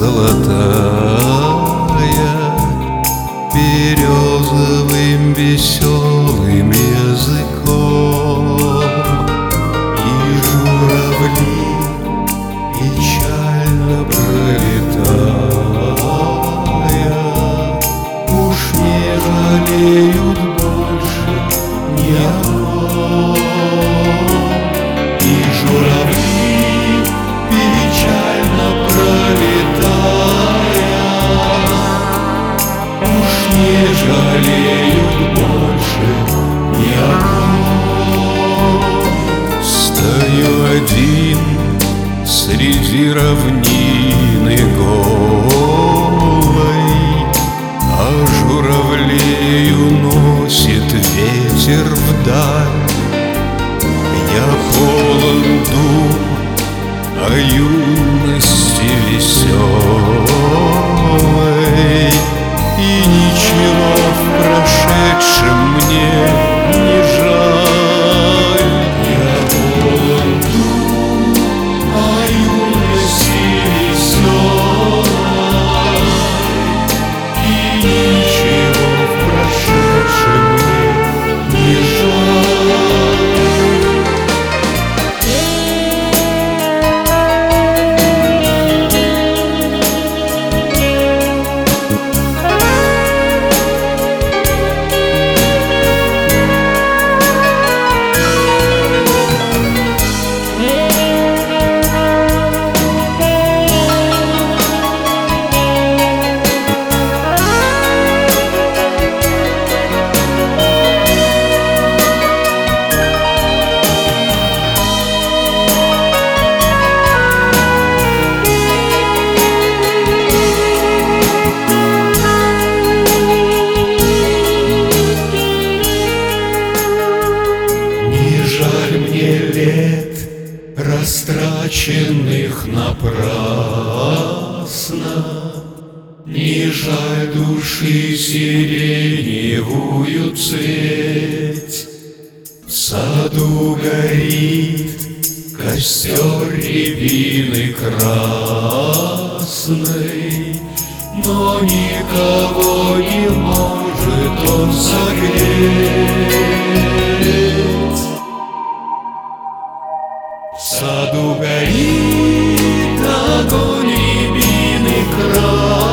золотая березовым веселым языком, и журавли печально пролетая уж не жалеют больше ни о ком. И журавли печально пролетая уж не жалеют больше ни о ком. Стою один среди равнины голой, а журавлей уносит ветер вдаль. Я полон дум о юности веселой, и ничего в прошедшем мне не жаль. Я полон дум о юности веселой, и ничего в прошедшем мне не жаль. Лет, растраченных напрасно, не жаль души сиреневую цветь. В саду горит костер рябины красной, но никого не может он согреть. В саду горит огонь рябины красной,